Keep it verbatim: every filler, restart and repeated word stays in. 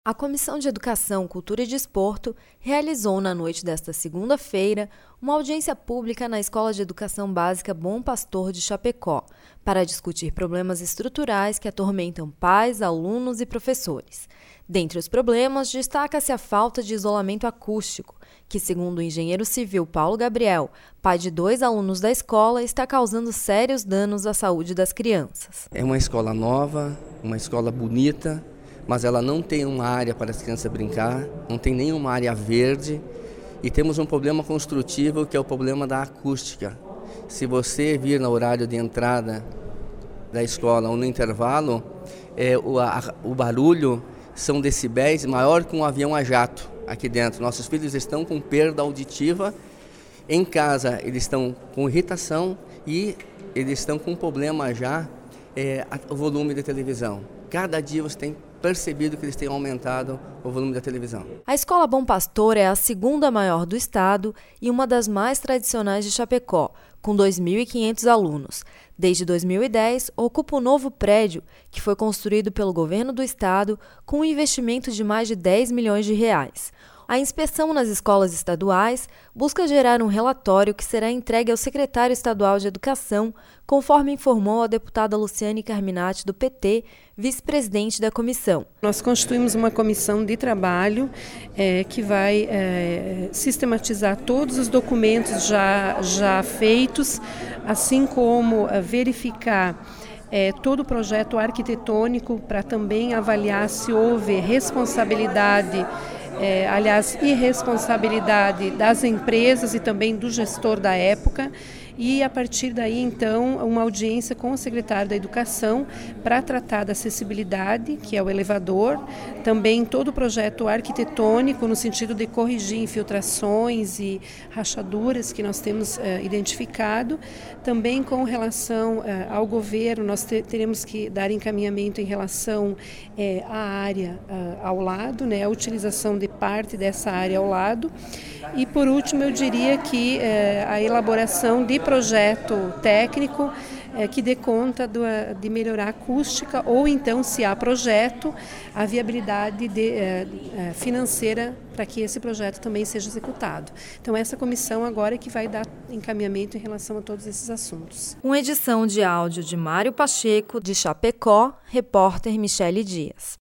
A Comissão de Educação, Cultura e Desporto realizou na noite desta segunda-feira uma audiência pública na Escola de Educação Básica Bom Pastor de Chapecó, para discutir problemas estruturais que atormentam pais, alunos e professores. Dentre os problemas, destaca-se a falta de isolamento acústico, que, segundo o engenheiro civil Paulo Gabriel, pai de dois alunos da escola, está causando sérios danos à saúde das crianças. É uma escola nova, uma escola bonita, mas ela não tem uma área para as crianças brincar, não tem nenhuma área verde e temos um problema construtivo que é o problema da acústica. Se você vir no horário de entrada da escola ou no intervalo, é, o, a, o barulho são decibéis maior que um avião a jato aqui dentro. Nossos filhos estão com perda auditiva, em casa eles estão com irritação e eles estão com problema já, é, o volume da televisão. Cada dia você tem percebido que eles têm aumentado o volume da televisão. A Escola Bom Pastor é a segunda maior do estado e uma das mais tradicionais de Chapecó, com dois mil e quinhentos alunos. Desde dois mil e dez, ocupa um novo prédio que foi construído pelo governo do estado com um investimento de mais de dez milhões de reais. A inspeção nas escolas estaduais busca gerar um relatório que será entregue ao secretário estadual de Educação, conforme informou a deputada Luciane Carminati, do P T, vice-presidente da comissão. Nós constituímos uma comissão de trabalho é, que vai é, sistematizar todos os documentos já, já feitos, assim como é, verificar É, todo o projeto arquitetônico para também avaliar se houve responsabilidade, é, aliás, irresponsabilidade das empresas e também do gestor da época. E a partir daí, então, uma audiência com o secretário da Educação para tratar da acessibilidade, que é o elevador, também todo o projeto arquitetônico no sentido de corrigir infiltrações e rachaduras que nós temos eh, identificado. Também com relação eh, ao governo, nós te, teremos que dar encaminhamento em relação eh, à área eh, ao lado, né, a utilização de parte dessa área ao lado. E por último, eu diria que eh, a elaboração de projeto técnico eh, que dê conta do, de melhorar a acústica ou então, se há projeto, a viabilidade de, eh, financeira para que esse projeto também seja executado. Então essa comissão agora é que vai dar encaminhamento em relação a todos esses assuntos. Uma edição de áudio de Mário Pacheco, de Chapecó, repórter Michele Dias.